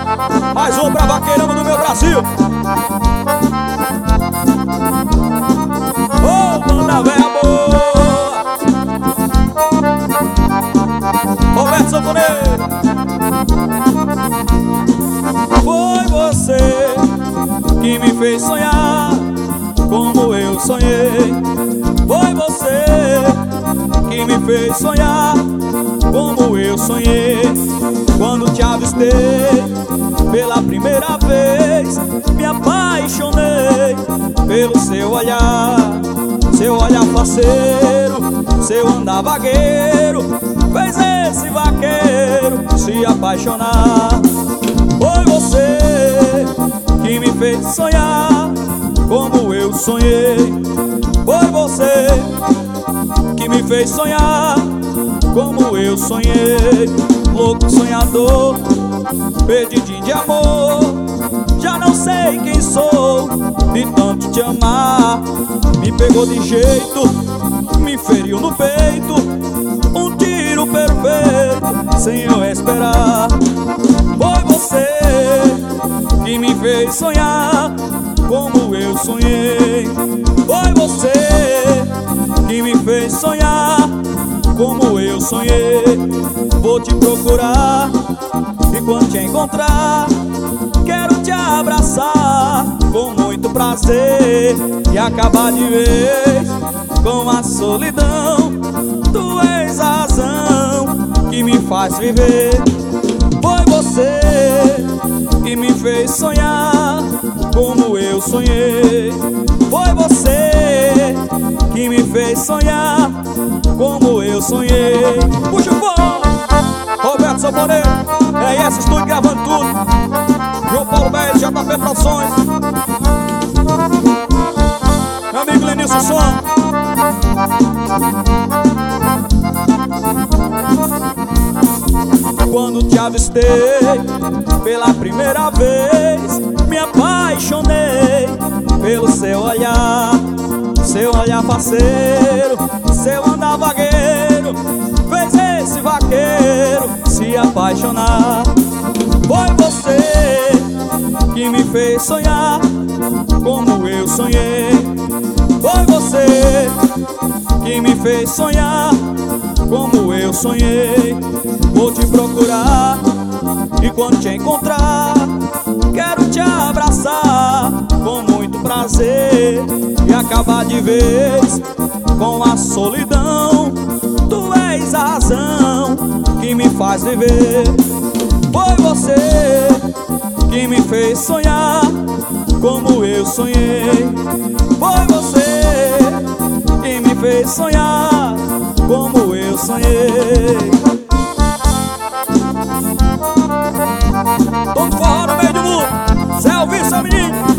Mais um pra Vaqueirama do meu Brasil. Ô, banda véia boa. Roberto Sanfoneiro. Foi você que me fez sonhar como eu sonhei. Foi você que me fez sonhar como eu sonhei. Quando te avistei pela primeira vez, me apaixonei pelo seu olhar faceiro, seu andar vagueiro, fez esse vaqueiro se apaixonar. Foi você que me fez sonhar como eu sonhei. Foi você que me fez sonhar como eu sonhei. Louco sonhador, perdidinho de amor, já não sei quem sou de tanto te amar. Me pegou de jeito, me feriu no peito, um tiro perfeito sem eu esperar. Foi você que me fez sonhar como eu sonhei. Foi você que me fez sonhar como eu sonhei. Vou te procurar e quando te encontrar, quero te abraçar com muito prazer e acabar de vez com a solidão. Tu és a razão que me faz viver. Foi você que me fez sonhar como eu sonhei. Foi você que me fez sonhar como eu sonhei. Puxa o fone, Roberto Sanfoneiro, RS Estúdio gravando tudo. João Paulo Belo, JP Produções, meu amigo Lenilson Som. Quando te avistei pela primeira vez, me apaixonei pelo seu olhar faceiro, seu andar vagueiro, fez esse vaqueiro se apaixonar. Foi você que me fez sonhar como eu sonhei. Foi você que me fez sonhar como eu sonhei. Vou te procurar e quando te encontrar, quero te abraçar com muito prazer e acabar de vez com a solidão. Tu és a razão que me faz viver. Foi você que me fez sonhar como eu sonhei. Foi você que me fez sonhar como eu sonhei. Todo forró no meio do mundo, Zé Alvim, seu menino.